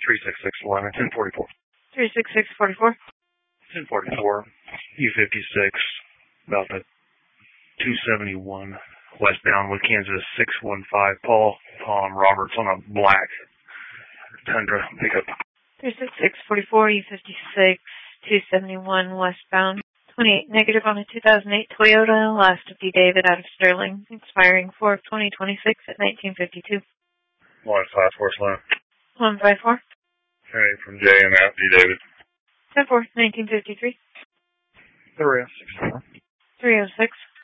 3661 and 1044. 36644. 1044, U56, about the 271 westbound with Kansas 615, Paul Tom Roberts on a black Tundra pickup. 36644, U56, 271 westbound. 28 negative on a 2008 Toyota, last of D. David out of Sterling, expiring 4 of 2026 at 1952. 154 Sloan. 154. Okay, from J and out, D. David. 10-4, 1953. 306. 306.